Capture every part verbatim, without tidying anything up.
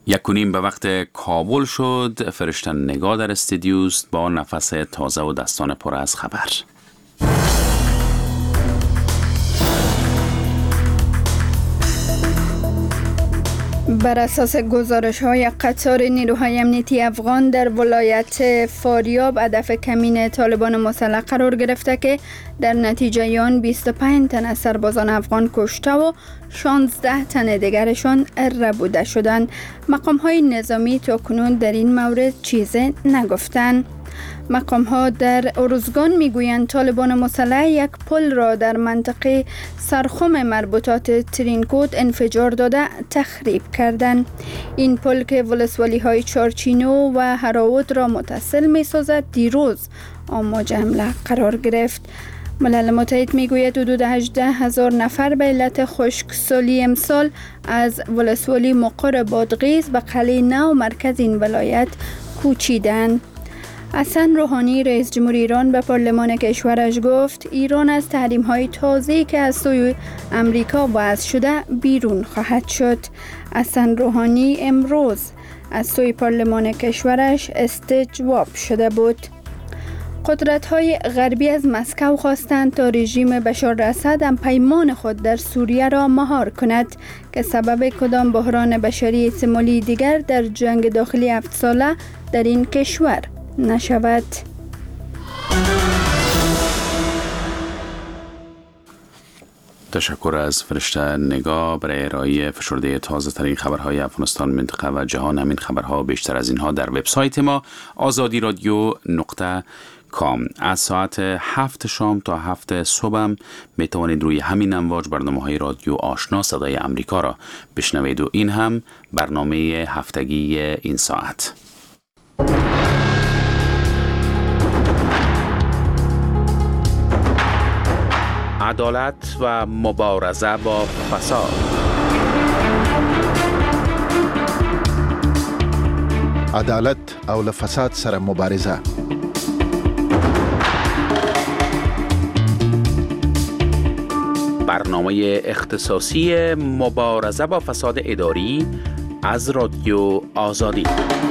یک و نیم به وقت کابل شد. فرشته نگاه در استودیوست با نفس تازه و دستان پر از خبر. بر اساس گزارش‌های قطار نیروهای امنیتی افغان در ولایت فاریاب هدف کمین طالبان مسلح قرار گرفته که در نتیجه آن بیست و پنج تن از سربازان افغان کشته و شانزده تن دیگرشان ربوده شدند. مقام‌های نظامی تاکنون در این مورد چیزی نگفتند. مقام‌ها در ارزگان میگویند طالبان مسلح یک پل را در منطقه سرخم مربوطات ترینکوت انفجار داده تخریب کردند. این پل که ولسوالی‌های چارچینو و هراود را متصل می‌سازد دیروز آماج حمله قرار گرفت. ملل متحد میگوید حدود هجده هزار نفر به علت خشکسالی امسال از ولسوالی مقر بادغیس به قلعه نو مرکز این ولایت کوچیدند. حسن روحانی رئیس جمهور ایران به پارلمان کشورش گفت ایران از تحریم‌های تازه‌ای که از سوی امریکا وضع شده بیرون خواهد شد. حسن روحانی امروز از سوی پارلمان کشورش استجواب شده بود. قدرت‌های غربی از مسکو خواستند تا رژیم بشار الاسد هم پیمان خود در سوریه را مهار کند که سبب کدام بحران بشری احتمالی دیگر در جنگ داخلی هفت ساله در این کشور نشود. تشکر از فرشته نگاه برای ارائه فشرده تازه ترین خبرهای افغانستان، منطقه و جهان. همین خبرها بیشتر از اینها در وبسایت ما آزادی رادیو نقطه کام. از ساعت هفت شام تا هفت صبح می توانید روی همین امواج برنامه های رادیو آشنا صدای امریکا را بشنوید و این هم برنامه هفتگی این ساعت. عدالت و مبارزه با فساد. عدالت او له فساد سره مبارزه. برنامه اختصاصی مبارزه با فساد اداری از رادیو آزادی.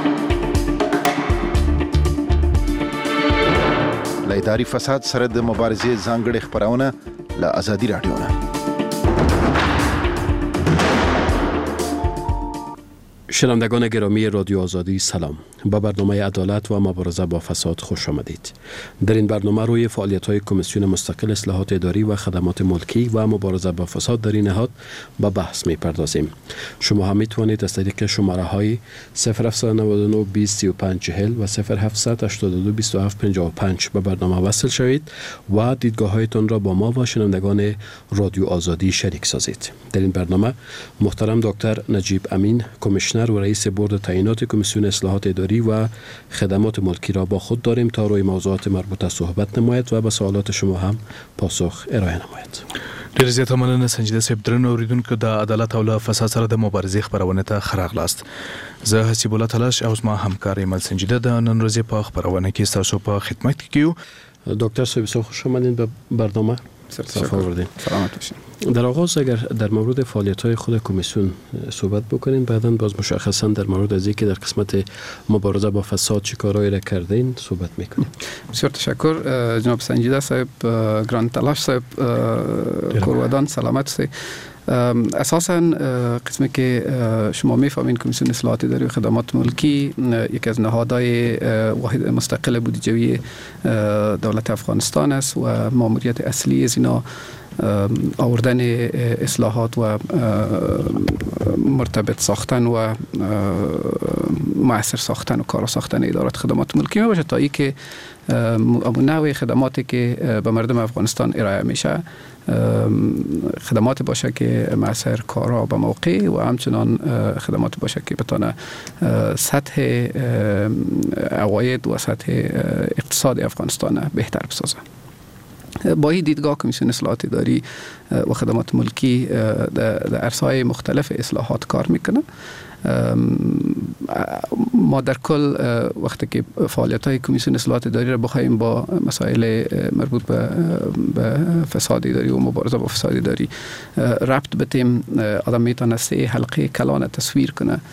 له اداري فساد سره د مبارزې ځانګړې خبرونه له آزادي رادیو نه. شنوندگان گرامی رادیو آزادی سلام. با برنامه عدالت و مبارزه با فساد خوش آمدید. در این برنامه روی فعالیت‌های کمیسیون مستقل اصلاحات اداری و خدمات ملکی و مبارزه با فساد در این نهاد به بحث می‌پردازیم. شما هم می‌توانید از طریق شماره‌های صفر هفت نه نه بیست سی و پنج چهل و صفر هفت هشت دو بیست و هفت پنجاه و پنج به برنامه وصل شوید و دیدگاه‌هایتان را با ما و شنوندگان رادیو آزادی شریک سازید. در این برنامه محترم دکتر نجیب امین، کمیشنر و رئیس بورد تعیینات کمیسیون اصلاحات اداری و خدمات ملکی را با خود داریم تا روی موضوعات مربوطه صحبت نماید و به سوالات شما هم پاسخ ارائه نماید. ډیر زیاته مننه سنجیده صاحب. درنو اوریدونکو د عدالت او له فساد سره د مبارزې خبرونه ته خراغلاست. زه حسیب الله تلاش او زما همکار ایمل سنجیده د نن ورځې په خبرونه کې تاسو په خدمت کې کیو. دکتر صاحب خوش آمدید به برنامه. سلامت باشین. در آغاز اگر در مورد فعالیت‌های خود کمیسیون صحبت بکنین، بعداً باز مشخصاً در مورد از اینکه در قسمت مبارزه با فساد چه کارهایی را کردین صحبت میکنیم. بسیار تشکر جناب سنجیده صاحب، گران تلاش صاحب، کورودان سلامت صاحب. اساساً قسمی که شما میفهمین کمیسیون اصلاحات اداری و خدمات ملکی یکی از نهادهای واحد مستقل بودجوی دولت افغانستان است و ماموریت اصلی از اینا آوردن اصلاحات و مرتبط ساختن و مؤثر ساختن و کارا ساختن ادارات خدمات ملکی میباشه تا ای که نوع خدماتی که به مردم افغانستان ارائه میشه خدمات باشه که مؤثر، کارا به موقع و همچنان خدمات باشه که بتونه سطح عواید و سطح اقتصاد افغانستان بهتر بسازه. با این دیدگاه کمیسیون اصلاحات اداری و خدمات ملکی در عرصه‌های مختلف اصلاحات کار میکنه. ما در کل وقتی که فعالیت‌های کمیسیون اصلاحات اداری را بخوایم با مسائل مربوط به, به فساد اداری و مبارزه با فساد اداری ربط بدیم، آدم میتونه سه حلقه کلان تصویر کنه.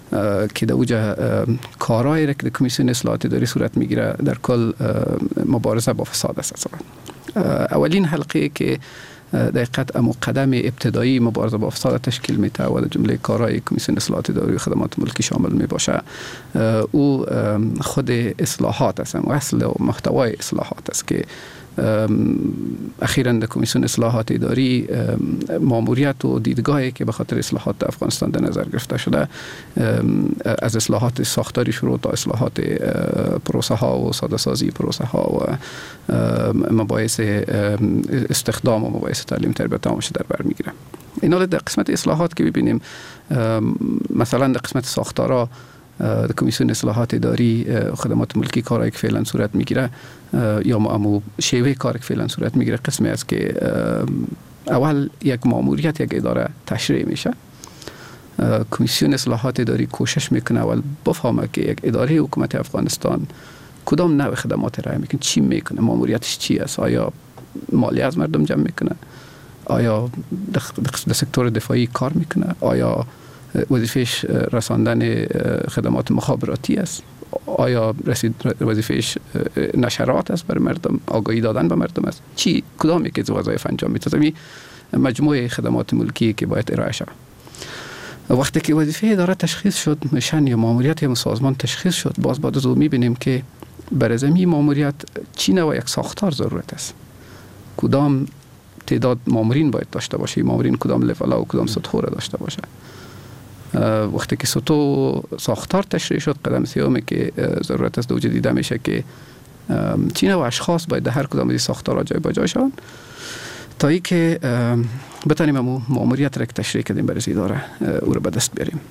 که در اوجه کارهایی را که در کمیسیون اصلاحات اداری صورت میگیره در کل مبارزه با فساد است. اولین حلقه که دقیقاً امو قدم ابتدایی مبارزه با فساد تشکیل میده و در جمله کارهای کمیسیون اصلاحات اداری و خدمات ملکی شامل می باشه، او خود اصلاحات است و اصل و محتوای اصلاحات است که اخیراً در کمیسیون اصلاحات اداری ماموریت و دیدگاهی که به خاطر اصلاحات در افغانستان در نظر گرفته شده، از اصلاحات ساختاری شروع تا اصلاحات پروسه ها و ساده سازی پروسه ها و مباحث استخدام و مباحث تعلیم تربیت آموزش در بر میگیره. اینا در قسمت اصلاحات که ببینیم، مثلا در قسمت ساختارا در کمیسیون اصلاحات اداری خدمات ملکی کارایی که فعلا صورت میگیره یا امو شیوه کاری که فعلا صورت میگیره قسمی است که اول یک ماموریت یک اداره تشریع میشه. کمیسیون اصلاحات اداری کوشش میکنه اول بفهمه که یک اداره حکومت افغانستان کدام نوع خدمات ارائه میکنه، چی میکنه، ماموریتش چی است، آیا مالیه از مردم جمع میکنه، آیا در سکتور دفاعی کار میکنه، آیا وظیفهش رساندن خدمات مخابراتی است، آیا رسید وظیفهش نشرات است برای مردم، آگاهی دادن به مردم است، چی کدام یکی از وظایف انجام میده. می مجموعه خدمات ملکی که باید ارائه شود. وقتی که وظیفه اداره تشخیص شد، مشن یا ماموریت یا سازمان تشخیص شد، باز بعد از اون میبینیم که برای زمین ماموریت چی نوع یک ساختار ضرورت است، کدام تعداد مامورین باید داشته باشه، مامورین کدام لول و کدام سطح را داشته باشه. وقتی که سطح ساختار تشریح شد، قدم سومی که ضرورت است دوجه دیده میشه که چی نوع اشخاص باید در هر کدام از ساختارها جای با جای شوند تا ای که بتانیم امو ماموریت را که تشریح کردیم برای اداره او را به دست بیاریم.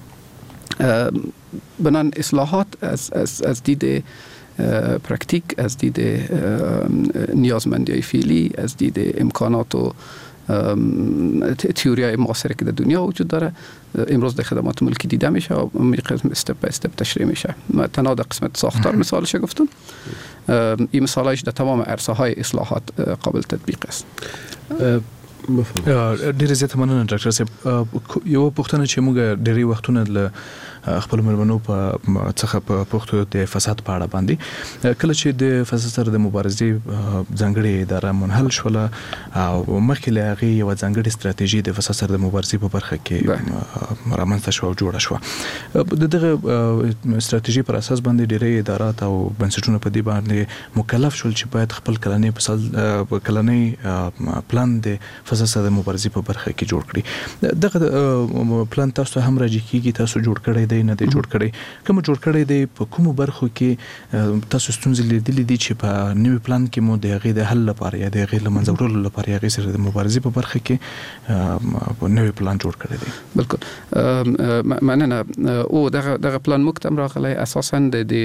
بنان اصلاحات از از از دید پرکتیک، از دید نیازمندی فعلی، از دید امکانات و تئوری های معاصر که در دنیا وجود داره، امروز در خدمات ملکی دیده میشه و استپ به استپ تشریح میشه. ما تنها در قسمت ساختار مثالش گفتم، این مثالش در تمام عرصه های اصلاحات قابل تطبیق است. ډیره زیاته مننه ډاکټر صاحب. یو پوښتنه چې موږ ډیری وختونه له خپل مېرمنو په څخه په پښتو د فساد په اړه باندې کله چې د فساد سره د مبارزې ځانګړې اداره منحل شوله او مخکې له هغې یوه ځانګړې ستراتیژي د فساد سره د مبارزې په برخه کې رامنځته شوه او جوړه شوه. د دغه ستراتیژي پر اساس باندې ډیری ادارات او بنسټونه په دې باندې مکلف شول چې باید خپل کلنی کلنی پلان د فساد سره د مبارزې په برخه کې جوړ کړي. دغه پلان تاسو هم راځي کیږي، تاسو جوړ کړی دی نه دی جوړ کړی، کوم جوړ کړی دی، په کومو برخو کې تاسو ستونزې لیدلې دي چې په نوي پلان کې مو د هغې د حل لپاره یا د هغې له منځه وړلو لپاره هغې سره د مبارزې په برخه کې نوی پلان جوړ کړی دی؟ بالکل مننه. او دغه دغه پلان موږ ته هم راغلی اساسا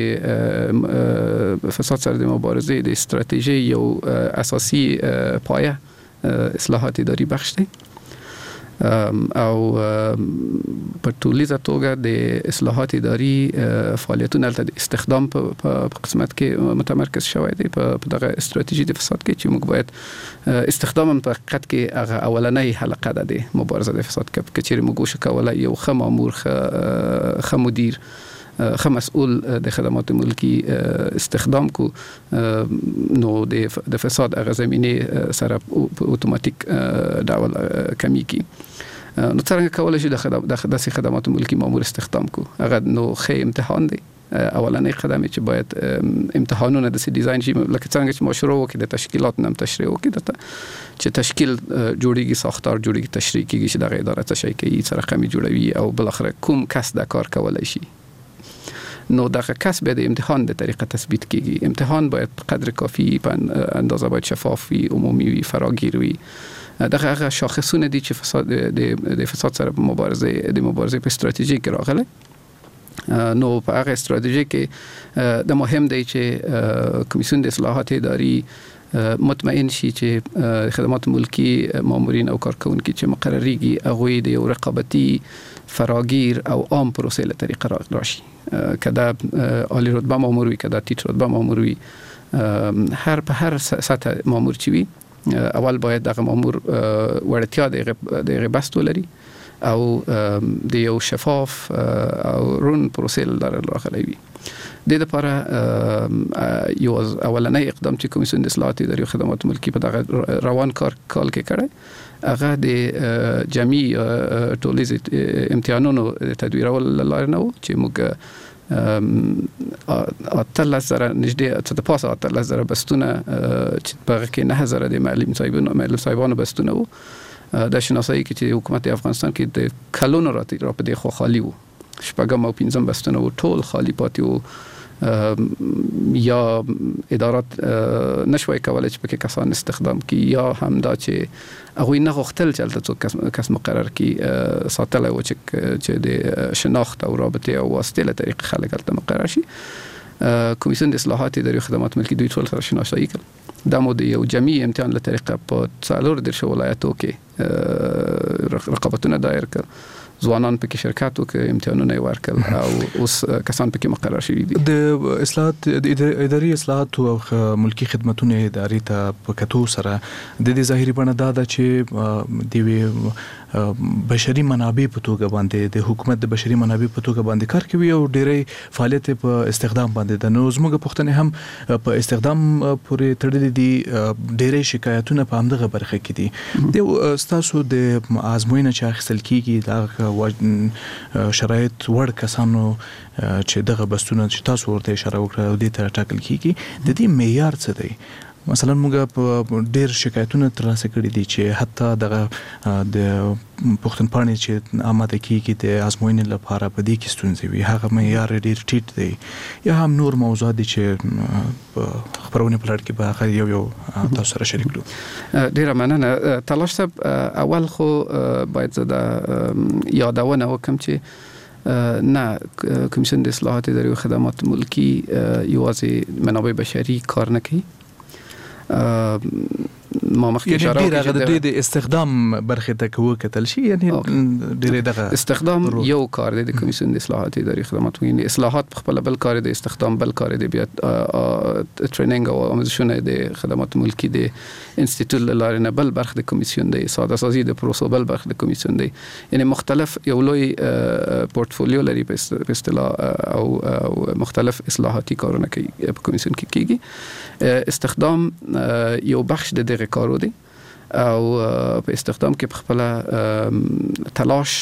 د فساد سره د مبارزې د استراتیژي یو اساسي پایه اصلاحات اداری بخش دی او په ټولیزه توګه د اصلاحات اداری فعالیتونه د استخدام په قسمت کې متمرکز شوی دی په دغه استراتیژي د فساد کې چې موږ باید استخدام هم په حقیقت کې هغه اولنۍ حلقه ده د مبارزه د فساد کې که چیرې موږ وشو کولی یو ښه مامور ښه مدیر ښه مسئول د خدمات ملکی استخدام کو نو د فساد هغه زمینه سره په اتوماتیک ډول کمی کی. نو څنګه کولای شي د داسې خدمات ملکی مامور استخدام کو؟ هغه نو ښه امتحان دی، اولنۍ قدم چې باید امتحانونه د ډیزاین شي، لکه څنګه چې ما شروع وکړو د تشکیلات نم تشریح وکړو چې تشکیل جوړیږي، ساختار جوړیږي، تشریح کیږي چې دغه اداره څه شي کوي، څه رقمي جوړوي او بل اخر کوم کس دا کار کولای شي. نو دغه کس به د امتحان د طریقه تثبیت کیږي. امتحان باید په قدر کافی په اندازه باید شفاف وي، عمومي وي، فراگیر وي. دغه هغه شاخصونه دي چې فساد د فساد سره مبارزه د مبارزه په استراتیژي کې راغله. نو په هغه استراتیژي کې د مهم دی چې کمیسیون د اصلاحات اداری مطمئن شي چې خدمات ملکی مامورین او کارکونکي چې مقرریږي هغوی د یو رقابتي فراگیر او عام پروسه له طریقه راشي، کدا عالی رتبه مامور وي، کدا ټیټ رتبه مامور وي، هر په هر سطح مامور چې وي اول باید دغه مامور وړتیا د هغې بست ولري او د یو شفاف او رون پروسې لاره راغلی وي. د دې لپاره یو اولنۍ اقدام چې کمیسیون د اصلاحات اداري خدمات ملکی په دغه روان کار کال کې کړی هغه د جمعي ټولیز امتحانونو تدویرول لاره نه و چې موږ اتلس زره نږدې څه د پاسه اتلس زره بستونه چې په هغه کې نه زره د معلم صاحبانو معلم صاحبانو بستونه وو د شناسایی کې چې حکومت افغانستان کې د کلونو راتی را په دې خو خالی وو شپږم او پنځم بستونه وو ټول خالی پاتې وو یا ادارات نشوي کولای چې پکې کسان استخدام کی یا هم دا چې هغه نه غوښتل چې البته څوک کس مقرر کی ساتل او چې د شناخت او رابطه او واسطه له طریق خلک البته مقرر شي. کمیسیون د اصلاحات اداري خدمات ملکی دوی ټول سره شناسایی کړ د مو د یو جمعي امتحان له طریقه په څلور د ولایتو کې رقابتونه دایر کړ ځوانان پکې شرکت وکړي امتحانونه ورکړل او اوس کسان پکې مقرر شوي دي. د اصلاحات د اداري اصلاحات او ملکی خدماتونو اداري ته په کتو سره د دې ظاهري بڼه دا ده چې د بشري منابع په توګه باندې د حکومت د بشري منابع په توګه باندې کار کوي او ډېری فعالیت په استخدام باندې د نو زموږ پښتنې هم په استخدام پورې تړلې دي ډېری شکایتونه په همدغه برخه کې دي. د ستاسو د ازموینه چې اخیستل کیږي دا شرایط وړ کسانو چې دغه بستونه چې تاسو ورته اشاره وکړه او دې ته ټاکل کیږي د دې معیار څه دی؟ مثلا موږ په ډېر شکایتونه ترلاسه کړي دي چې حتی دغه د پښتونپاڼې چې آماده کیږي د ازموینې لپاره په دې کې ستونزې وي هغه معیار ډېر ټیټ دی یا هم نور موضوعات دي چې په خپرونې په لړ کې به هغه یو یو تاسو سره شریک کړو. ډېره مننه تلاش صاحب. اول خو باید زه د یادونه وکم چې نه کمیسیون د اصلاحات اداري خدمات ملکی یوازې منابع بشري کار نه کوي. ما مخکې اشاره وکړه چې د استخدام برخه ته کوو کتل شي یعنی ډېر دغه استخدام یو کار دی د کمیسیون د اصلاحات اداري خدمات ملکی. اصلاحات په خپل بل کار دی استخدام بل کار دی بیا ټریننګ او آموزشونه د خدمات ملکی د انسټیټیوټ لاره نه بل برخه د کمیسیون دی ساده سازي د پروسو بل برخه د کمیسیون دی یعنی مختلف یو لوی پورتفولیو لري په اصطلاح او مختلف اصلاحاتي کارونه کوي په کمیسیون کې کیږي. استخدام یو بخش د دغه کارو دی او په استخدام کې په خپل تلاش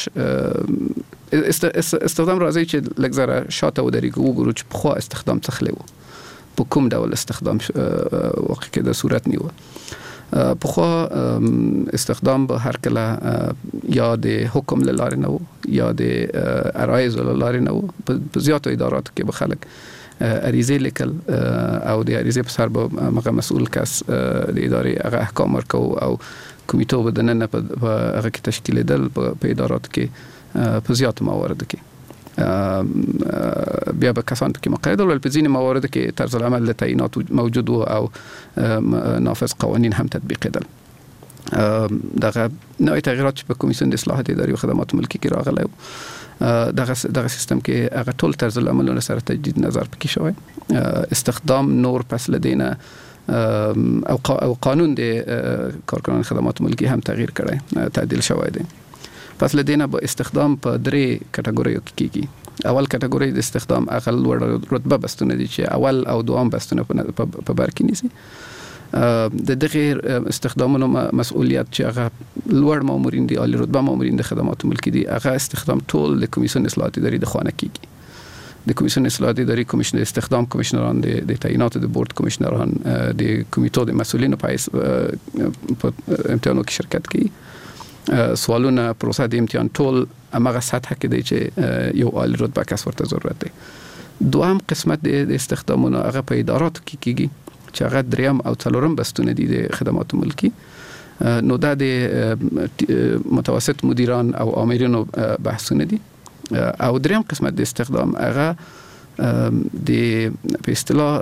استخدام راځي چې لږ شاته ودرېږو وګورو چې په خو استخدام څخه لو په کوم ډول استخدام واقع کې د صورت نیو په خو استخدام به هر کله یا د حکم لاره نه یا د ارایز لاره نه په زیاتو اداراتو کې به خلک اریزه لیکل او د اریزه په سر به مغه مسؤل کس د ادارې هغه احکام ورکو او کمیټو بدننه په هغه کې تشکیل دل په ادارات کې په زیات موارد کې بیا به کسان کې مقید ول په ځینې موارد کې طرز العمل له تعینات موجود او نافذ قوانین هم تطبیق دل. دغه نوې تغیرات چې په کمیسیون د اصلاحات اداري خدمات ملکی کې راغلي دغه دغه سیستم کې هغه ټول طرز العمل سره تجدید نظر پکې شوی. استخدام نور پس لدينا او او قانون د کارکنان خدمات ملکی هم تغییر کړی تعدیل شوی دی. پس لدينا به استخدام په درې کټګوریو کې کیږي. اول کټګوري د استخدام اقل لوړ رتبه بستونه دي چې اول او دوام بستونه په بر کې نیسي. د دغه استخدامونو مسؤلیت چې هغه لوړ مامورین دي عالی رتبه مامورین د خدمات ملکی دي هغه استخدام ټول د کمیسیون اصلاحات اداري د خانه کیږي. د کمیسیون اصلاحات اداري کمیشنر استخدام کمیشنران د تعینات د بورډ کمیشنران د کمیټو د مسؤلینو په امتحانو کې شرکت کوي. سوالونه پروسه د امتحان ټول امغه سطح کې دی چې یو عالی رتبه کس ورته ضرورت دی. دوام قسمت د استخدامونو هغه په اداراتو کې کیږي چې هغه دریم او څلورم بستونه دي د خدمات ملکی. نو دا د متوسط مدیران او آمرینو بحثونه دي. او دریم قسمت د استخدام هغه د په اصطلاح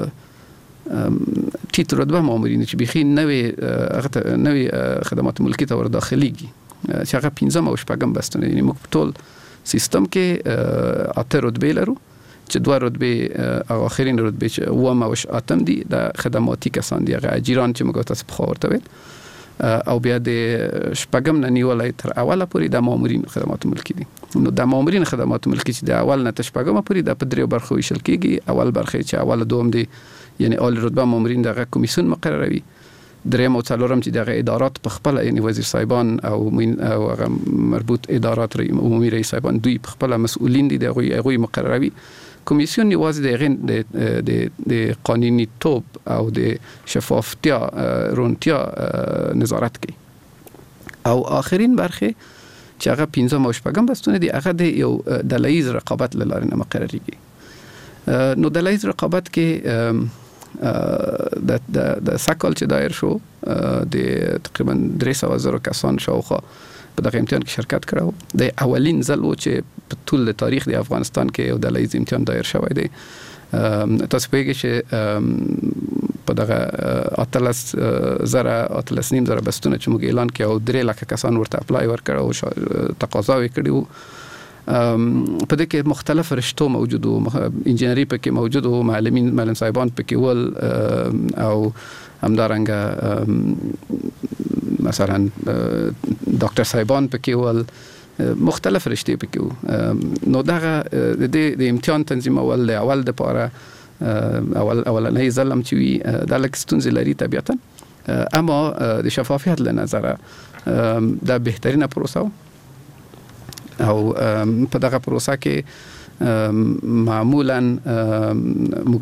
ټیټ رتبه مامورین چې بخي نوې هغه نوې خدمات ملکی ته ور داخليږي چې هغه پنځم او شپږم بستونه دي. موږ ټول سیستم کې اته رتبه لرو چې دوه رتبه او اخرین رتبه چې و ما وش اتم دي د خدماتي کسان دي هغه اجیران چې موږ تاسو په خاطر ویل او بیا د شپږم نه نیولای تر اوله پورې د مامورین خدمات ملکی دي. نو د مامورین خدمات ملکی چې د اول نه تر شپږم پورې د په دریو برخو ویشل کیږي. اول برخه چې اول دوم دي یعنی اول رتبه مامورین دغه کمیسیون مقرروي، دریم او څلورم چې دغه ادارات په خپل یعنی وزیر صاحبان او او هغه مربوط ادارات عمومي رئیس صاحبان دوی په خپل مسؤلین دي دغه هغه مقرروي. کمیسیون یوازې د غین د د د قانوني توپ او د شفافتیا رونتیا نظارت کوي. او آخرین برخه چې هغه پنځم او شپږم بستونه دي هغه د یو دلایز رقابت لاره نه مقرریږي. نو دلایز رقابت کې د د د سکل چې دایر شو د تقریبا درې سوه زره کسان شاوخوا په دغه امتحان کې شرکت کړو. د اولین ځل و چې په ټول تاریخ د افغانستان کې یو دلایز امتحان دایر شوی دی. تاسو پوهیږئ چې په دغه اتلس زره اتلس نیم زره بستونه چې موږ اعلان کړو او درې لکه کسان ورته اپلای ورکړو او تقاضا یې کړې وو. په دې کې مختلف رشتو موجود وو، انجینری پکې موجود وو، معلمین معلم صاحبان پکې ول او همدارنګه مثلا ډاکټر صاحبان پکې ول، مختلف رشتې پکې وو. نو دغه د امتحان تنظیمول د اول د پاره اول اولنۍ ځل هم چې وي دا لکه ستونزې لري طبیعتا، اما د شفافیت له نظره دا بهترینه پروسه او په دغه پروسه کې معمولا موږ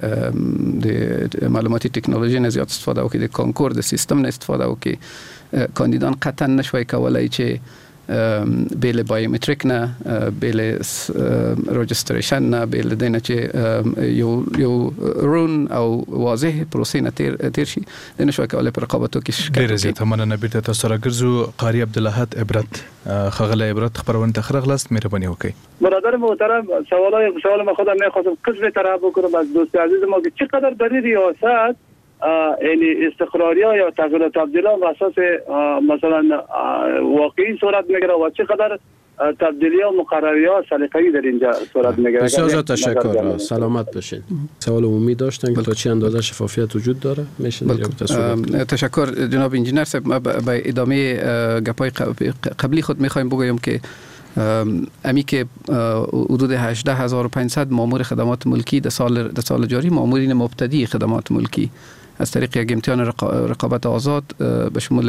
د معلوماتي ټکنالوژي نه زیات استفاده وکړو، د کانکور د سیستم نه استفاده وکړو. کاندیدان قطعا نشوي کولای چې بیل بایومتریک نه، بیل رجستریشن نه، بیل دینه چې یو یو رون او واضح پروسې نه تیر تیر شي د نشوي کولای پر رقابتو کې شرکت ډیر زیاته مننه. بیرته تاسو راګرځو قاری عبدالحد عبرت خغله عبرت خبرونه تخرغلاست مهربانی وکړئ. برادر محترم سوالای سوال ما خودم میخواستم قسم طرح بکنم از دوست عزیز ما که چقدر برای ریاست یعنی استقراری ها یا تغییر و تبدیل ها اساس مثلا واقعی صورت میگیره و چقدر تبدیلی ها مقرری ها سلیقه‌ای در اینجا صورت میگیره. بسیار زیاد تشکر، سلامت باشین. سوال عمومی داشتن که تا چه اندازه شفافیت وجود داره میشه در تشکر جناب انجینر صاحب. ما به ادامه گپای قبلی خود میخوایم بگویم که امی که حدود هجده هزار و پانصد مامور خدمات ملکی در سال در سال جاری مامورین مبتدی خدمات ملکی از طریق یک امتحان رقابت آزاد به شمول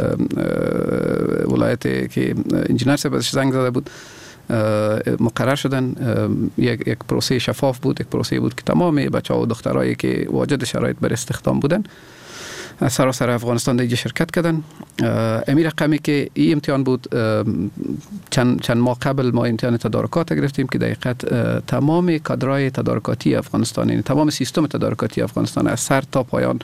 ولایت که انجینر صاحب ازش زنگ زده بود مقرر شدن. یک یک پروسه شفاف بود، یک پروسه بود که تمام بچه‌ها و دخترایی که واجد شرایط بر استخدام بودن از سراسر افغانستان دیگه شرکت کردن. امی رقمی که این امتحان بود چند چند ماه قبل ما امتحان تدارکات گرفتیم که دقیقاً تمام کادرای تدارکاتی افغانستان، یعنی تمام سیستم تدارکاتی افغانستان از سر تا پایان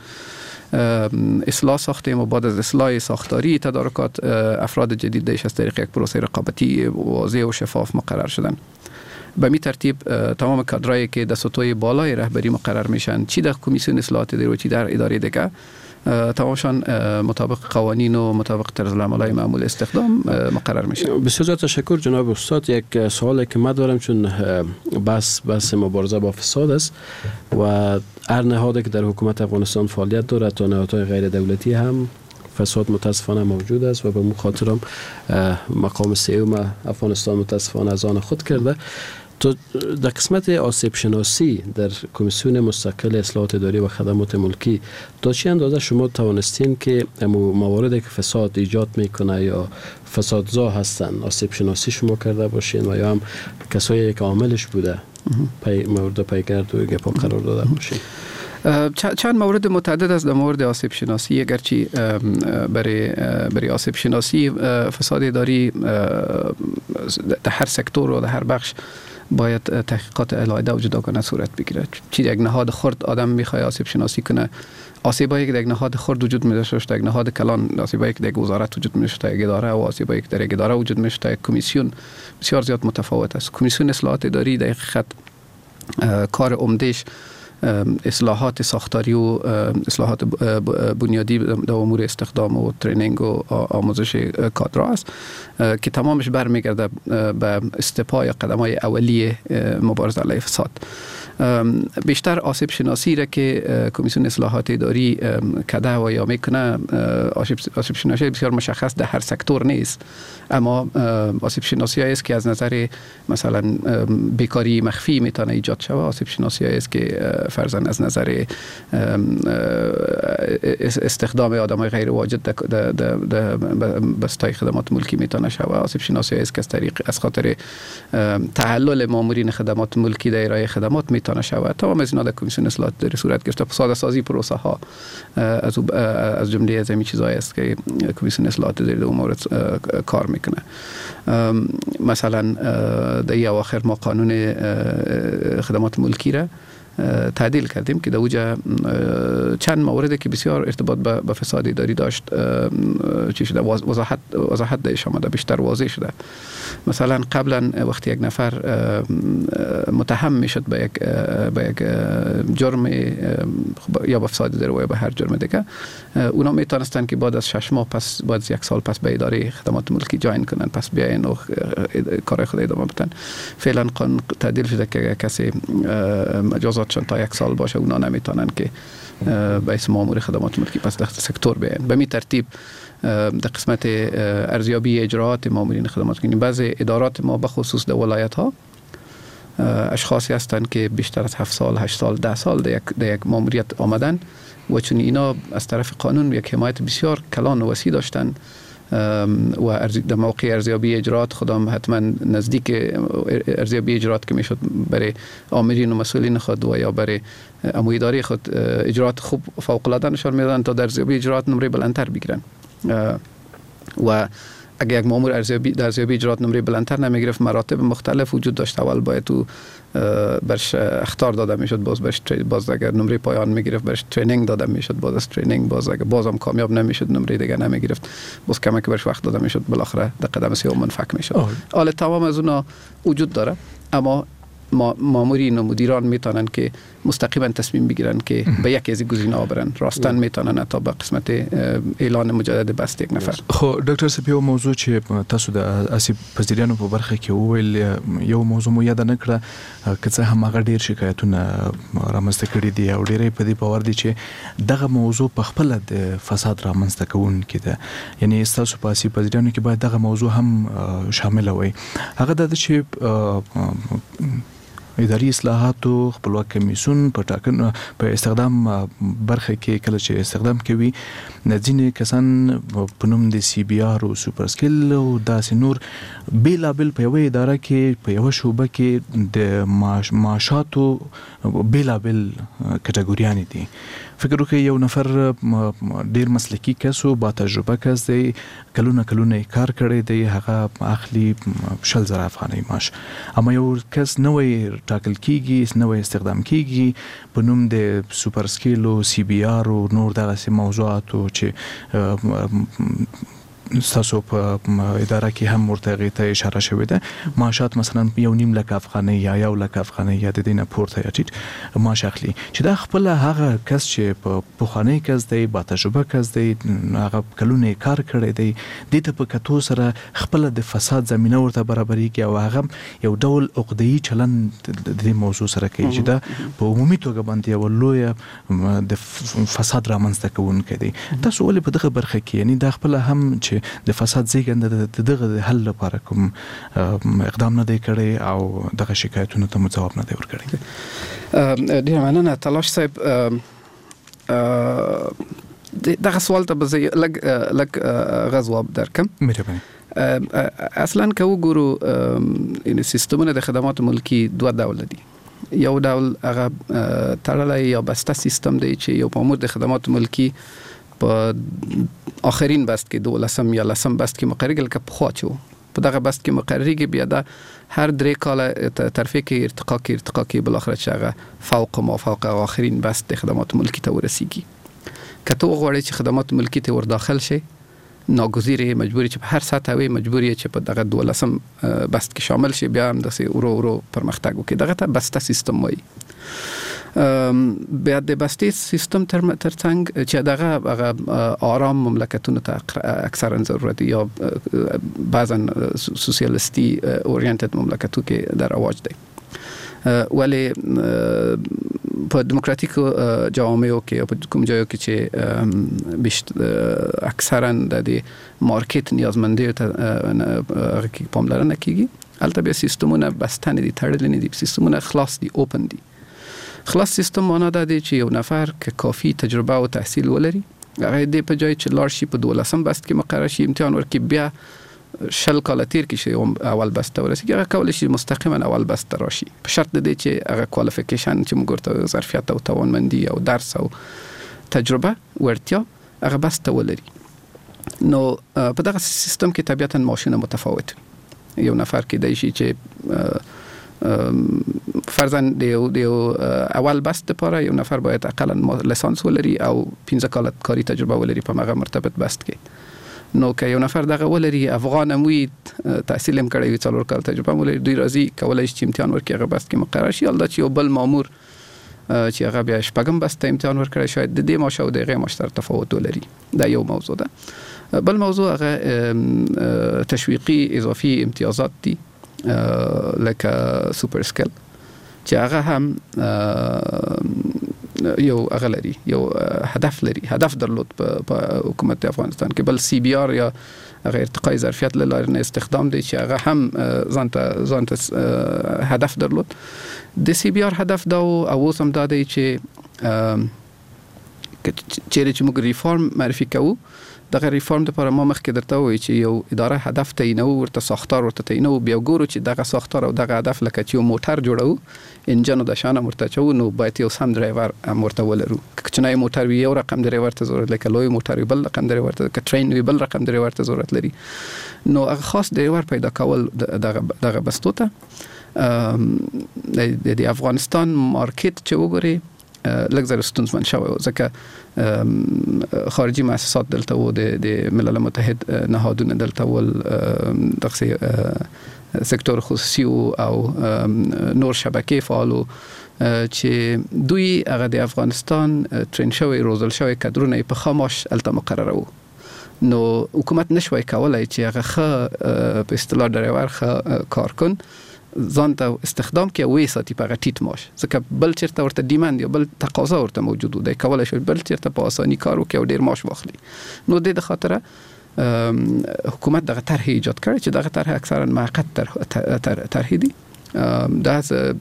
اصلاح ساختیم و بعد از اصلاح ساختاری تدارکات افراد جدید دیش از طریق یک پروسه رقابتی واضح و شفاف مقرر شدن. به می ترتیب تمام کادرایی که در سطوح بالای رهبری مقرر میشن، چی در کمیسیون اصلاحات دیگر و چی در اداره دیگر، تمامشان مطابق قوانین و مطابق طرز العمل‌های معمول استخدام مقرر میشه. بسیار تشکر جناب استاد. یک سوالی که من دارم چون بس بس مبارزه با فساد است و هر نهادی که در حکومت افغانستان فعالیت دارد تا نهادهای غیر دولتی هم فساد متاسفانه موجود است و به مو خاطرم مقام سیوم افغانستان متاسفانه از آن خود کرده. تو در قسمت آسیب شناسی در کمیسیون مستقل اصلاحات اداری و خدمات ملکی تا چه اندازه شما توانستین که مواردی که فساد ایجاد میکنه یا فسادزا هستن آسیب شناسی شما کرده باشین و یا هم کسایی که عاملش بوده پی مورد پیگرد و گپا قرار داده باشین؟ چند مورد متعدد است در مورد آسیب شناسی. اگرچه برای برای آسیب شناسی فساد اداری در هر سکتور و در هر بخش باید تحقیقات علیحده و جداگانه صورت بگیره. چی یک نهاد خرد آدم میخواد آسیب شناسی کنه، آسیبایی که در یک نهاد خرد وجود میشه در یک نهاد کلان، آسیبایی که در یک وزارت وجود میشه در یک اداره و آسیبایی که در یک اداره وجود میشه در یک کمیسیون بسیار زیاد متفاوت است. کمیسیون اصلاحات اداری در حقیقت کار عمدهش اصلاحات ساختاری و اصلاحات بنیادی در امور استخدام و ترینینگ و آموزش کادر است که تمامش برمیگرده به استپای قدم‌های اولیه مبارزه علیه فساد. بیشتر آسیب شناسی را که کمیسیون اصلاحات اداری کده و یا میکنه آسیب شناسی بسیار مشخص در هر سکتور نیست، اما آسیب شناسی است که از نظر مثلا بیکاری مخفی میتونه ایجاد شود، آسیب شناسی است که فرضاً از نظر استخدام آدمای غیر واجد در بستای خدمات ملکی میتونه شود، آسیب شناسی است که از طریق از خاطر تعلل مامورین خدمات ملکی در ارائه خدمات میتونه شود. تمام از اینا در کمیسیون اصلاحات اداری صورت گرفته. ساده سازی پروسه ها از از جمله از این چیزایی است که کمیسیون اصلاحات اداری در اون مورد کار میکنه. مثلا در اواخر ما قانون خدمات ملکی را تعدیل کردیم که در اوجه چند مورد که بسیار ارتباط به فساد اداری داشت چی شده، وضاحت وضاحت دهش آمده، بیشتر واضح شده. مثلا قبلا وقتی یک نفر متهم میشد به یک به یک جرم یا به فساد اداری یا به هر جرم دیگه، اونا میتونستن که بعد از شش ماه پس بعد از یک سال پس به اداره خدمات ملکی جاین کنن، پس بیاین و کار خود ادامه بدن. فعلا قانون تعدیل شده که کسی مجازاتشون تا یک سال باشه، اونا نمیتونن که به اسم مامور خدمات ملکی پس در سکتور بیاین. به می ترتیب در قسمت ارزیابی اجراعات مامورین خدمات ملکی بعضی ادارات ما به خصوص در ولایت ها اشخاصی هستند که بیشتر از هفت سال، هشت سال، ده سال در یک, در یک ماموریت آمدن و چون اینا از طرف قانون یک حمایت بسیار کلان و وسیع داشتن و در موقع ارزیابی اجراعات خودم حتما نزدیک ارزیابی اجراعات که میشد برای آمرین و مسئولین خود و یا برای امو اداره خود اجراعات خوب فوق العاده نشان میدادن تا در ارزیابی اجراعات نمره بلندتر بگیرن. و اگه یک مامور ارزیابی در ارزیابی اجراعات نمره بلندتر نمیگرفت، مراتب مختلف وجود داشت. اول باید تو برش اخطار داده میشد، باز برش باز اگر نمره پایان میگرفت برش ترینینگ داده میشد، باز از ترینینگ باز اگر بازم کامیاب نمیشد نمره دیگه نمیگرفت، باز کمک برش وقت داده میشد، بالاخره در قدم سیوم منفک میشد. حالا تمام از اونا وجود داره، اما مامورین و مدیران میتونن که مستقیما تصمیم بگیرن که به یک از گزینه‌ها برن، راستن میتونن تا به قسمت اعلان مجدد بست یک نفر. خو ډاکټر سپیو موضوع چې تاسو د اسیب پذیرانو په برخه کې وویل یو موضوع مو یاد نه کړه که څه هم هغه ډیر شکایتونه رامنځته کړي دي او ډیرې په دې باور دي چې دغه موضوع په خپل د فساد رامنځته کوونکی ده، یعنی تاسو په اسیب پذیرانو کې باید دغه موضوع هم شامل وي. هغه د چې اداري اصلاحاتو خپلواک کمیسیون په ټاکنو په استخدام برخه کې کله چې استخدام کوي ځینې کسان په نوم د سی بي آر او سوپر سکل او داسې نور بیلابل په یوه اداره کې په یوه شعبه کې د معاشاتو بیلابل کټګوریانې دي. فکر وکړئ یو نفر ډیر مسلکی کس او با تجربه کس دی، کلونه کلونه کار کړی دی، هغه اخلي شل زره افغانۍ معاش، اما یو کس نوې ټاکل کیږي، نوې استخدام کیږي په نوم د سوپر سکیل او سی بي آر او نور دغه موضوعاتو چې تاسو په اداره کې هم ورته غي ته اشاره شوې ده، معاشات مثلا یو نیم لک افغانۍ یا یو لک افغانۍ یا د دینه پورته یا ټیټ معاش اخلي، چې دا خپل هغه کس چې په پخوانی کس دی، با تجربه کس دی، هغه کلونه کار کړی دی، د ته په کتو سره خپل د فساد زمينه ورته برابرېږي او هغه یو ډول عقده‌ای چلن د دې موضوع سره کوي چې دا په عمومي توګه باندې یو لوی د فساد رامنځته کوونکی دی. تاسو ولې په دغه برخه کې یعنی دا خپل هم چې د فساد زیږنده دغه د حل لپاره کوم اقدام نه دی کړی او دغه شکایتونو ته جواب نه دی ورکړی؟ ډیر مننه تلاش صاحب. دغه سوال ته به زه لږ لږ غواب درکم. مهرباني. اصلا که وګورو این سیستمونه د خدمات ملکی دوه ډول دي. یو ډول هغه تړلی یا بسته سیستم دی چې یو مامور د خدمات ملکی په آخرین بست کې دولسم یا لسم بست کې مقرریږي، لکه پخوا چې و په دغه بست کې مقرریږي، بیا د هر درې کاله ترفیع کې ارتقا کې ارتقا کې بالاخره چې هغه فوق ما فوق آخرین بست د خدمات ملکی ته ورسیږي. که ته وغواړې چې خدمات ملکی ته ور داخل شي، ناگزیره مجبوری چې په هر سطح وي، مجبوری چې په دغه دولسم بست کې شامل شي، بیا هم داسې ورو ورو پرمختګ وکړي. دغه ته بسته سیستم وایي. بیا د بسته سیستم تر ترڅنګ چې دغه هغه آرام مملکتونو ته اکثرا ضرورت یا بعضا سوسیالیستی اورینتد مملکتو کې در رواج دی. ولی په دیموکراتیک جوامعو کې او په کوم ځایو کې چې اکثرا د مارکیټ نیازمندي ته پاملرنه کیږي، البته به سیستمونه بستن دي، تړلې نه دي، سیستمونه خلاص دي، اوپن دي. خلاص سیستم معنا ده چې یو نفر که کافی تجربه او تحصیل ولري، هغه دې په ځای چې لاړ شي په دولسم بست کې مقرر شي، امتحان ورکړي، بیا شل کاله تیر کې شي اول بست ته ورسیږي، هغه کولی شي مستقیما اول بست ته راشي، په شرط د دې چې هغه کوالیفیکیشن چې موږ ورته ظرفیت او توانمندي او درس او تجربه ورتیا هغه بست ته ولري. نو په دغه سیستم کې طبیعتا ماشینه متفاوت، یو نفر کې دی شي چې فرضاً دیو دیو اول بست لپاره یو نفر باید اقلا لیسانس ولري او پنځه کاله کاری تجربه ولري په هغه مرتبط بست کې. نو که یو نفر دغه ولري، افغان هم وي، تحصیل هم کړی وي، څلور کاله تجربه ولري، دوی راځي کولای شي چې امتحان ورکړي، هغه بست کې مقرر شي. البته چې یو بل مامور چې هغه بیا شپږم بست ته امتحان ورکړي، شاید د دې معاش او د هغې معاش سره تفاوت ولري. دا یو موضوع ده. بل موضوع هغه تشویقي اضافي امتیازات دي لکه سوپر سکل، چې هغه هم یو هغه لري، یو هدف لري، هدف درلود په حکومت افغانستان کې. بل سی بی آر یا هغه ارتقای ظرفیت له لارې استخدام دی چې هغه هم ځانته ځانته هدف درلود. د سی بی آر هدف دا او اوس هم دا دی چې چیرې چې موږ ریفارم معرفي کوو، دغه ریفارم لپاره ما مخکې درته وایي چې یو اداره هدف تعینو، ورته ساختار ورته تعینو، بیا ګورو چې دغه ساختار او دغه هدف لکه چې یو موټر جوړو، انجن او د شانه ورته چو، نو باید یو سم ډرایور هم ورته ولرو. که چنای موټر وي یو رقم ډرایور ته ضرورت لري، لوی موټر وي بل رقم ډرایور ته، که ټرین وي بل رقم ډرایور ته ضرورت لري. نو هغه خاص ډرایور پیدا کول دغه دغه بستو ته د افغانستان مارکیټ چې وګوري لږ زر ستونزمن شوی، ځکه خارجي مؤسسات دلته و، د ملل متحد نهادونه دلته ول، دغه سکتور خصوصي او نور شبکې فعالو چې دوی هغه د افغانستان ترین شوی روزل شوی کادرونه په خاموش الته مقرره وو. نو حکومت نشوي کولای چې هغه ښه په اصطلاح ډرایور ښه کارکن ځان ته استخدام کې وې ساتي په ټیټ معاش، ځکه بل چیرته ورته ډیماند یا بل تقاضا ورته موجود دی، کولای شي بل چیرته په اساني کار وکړي او ډیر معاش واخلي. نو د دې خاطر حکومت دغه طرح ایجاد کړی چې دغه طرح اکثرا موقت طرح دي. دا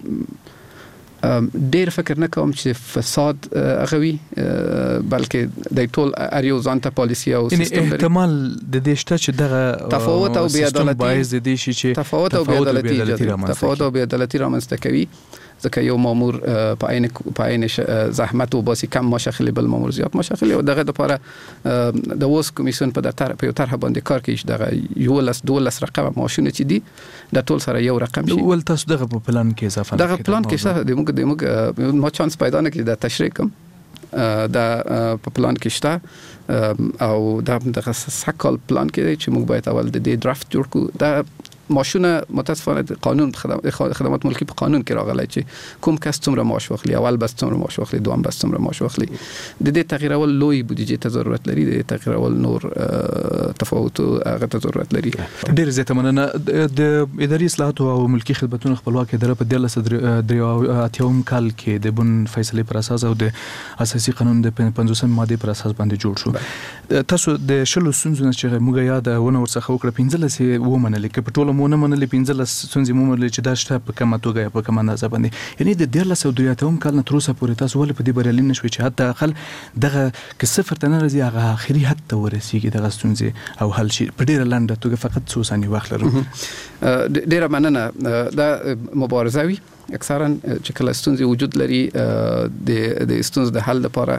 ډیر فکر نه کوم چې فساد هغوي، بلکې د ټول اریو ځانته پالیسی او سیستم لري. احتمال د دې شته چې دغه تفاوت او بې عدالتي باعث د دې شي چې تفاوت او بې عدالتي تفاوت او بې عدالتي رامنځته کوي، ځکه یو مامور په عین په عین زحمت او باسي کم معاش اخلي، بل مامور زیات معاش اخلي. او دغه لپاره د اوس کمیسیون په دغه په یو طرح باندې کار کوي چې دغه یو لس دولس رقم معاشونه چې دي د ټول سره یو رقم شي. ول تاسو دغه په پلان کې اضافه دغه پلان کې څه د موږ د موږ ما چانس پیدا نه کړی د تشریح کوم دا په پلان کې شته، او دا دغه سکل پلان کې چې موږ باید اول د دې درافت جوړ کړو. دا ماشونه متاسفانه قانون خدمات ملکی په قانون کې راغلی چې کوم کس څومره معاش واخلي، اول بس څومره معاش واخلي، دوم بس څومره معاش واخلي. د دې تغییرول لوی بودیجې ته ضرورت لري، د تغییرول نور تفاوت هغه ته ضرورت لري. ډیر زیاته مننه. د اداري اصلاحات او ملکی خدماتو خپلواکي اداره په دیارلس اتیاوم کال کې د بن فیصله پر اساس او د اساسي قانون د پنځوسم ماده پر اساس باندې جوړ شو. تاسو د شلو سنځونه چې موږ یاد ونه ورڅخه وکړه پنځلس ومنل کې په ټولو مونږ منلې پنځلس سنځي مو منلې چې دا شته په کومه توګه په کومه اندازه باندې، یعنی د دیارلس او دویاتوم کال نه تر اوسه پورې تاسو ول په دې بریالي نشوي چې حتی اقل دغه که صفر ته نه راځي هغه اخري حد ته ورسیږي دغه ستونزې او حل شي په ډیره لنډه توګه فقط څو ثانیې وخت لرو. ډیره مننه. دا مبارزه وي اکثرا چې کله ستونزې وجود لري، د د ستونزې د حل لپاره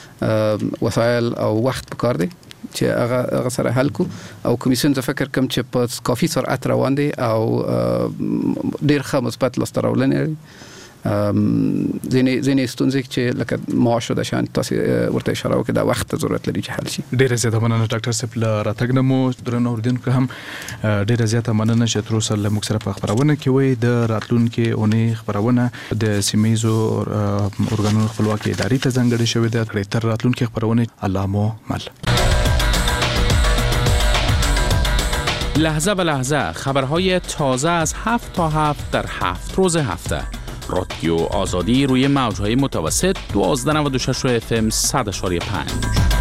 وسایل او وخت پکار دی چې هغه هغه سره حل کو. او کمیسیون ز فکر کوم چې په کافي سرعت روان دي او ډیر ښه مثبت لاسته راوړنې لري. ځینې ځینې ستونزې چې لکه معاش د شان تاسو ورته اشاره وکړه دا وخت ضرورت لري چې حل شي. ډیره زیاته مننه ډاکټر صاحب له راتګ نه مو درنو اوریدونکو هم ډیره زیاته مننه چې تر اوسه له موږ سره په خبرونه کې وای. د راتلونکو اونۍ خبرونه د سیمایزو ارګانونو خپلواکي ادارې ته ځانګړې شوې ده. کړي تر راتلونکو خبرونه الله مو مل. لحظه به لحظه خبرهای تازه از هفت تا هفت در هفت روز هفته رادیو آزادی روی موجهای متوسط دوازده نود و شش اف ام صد و پنج.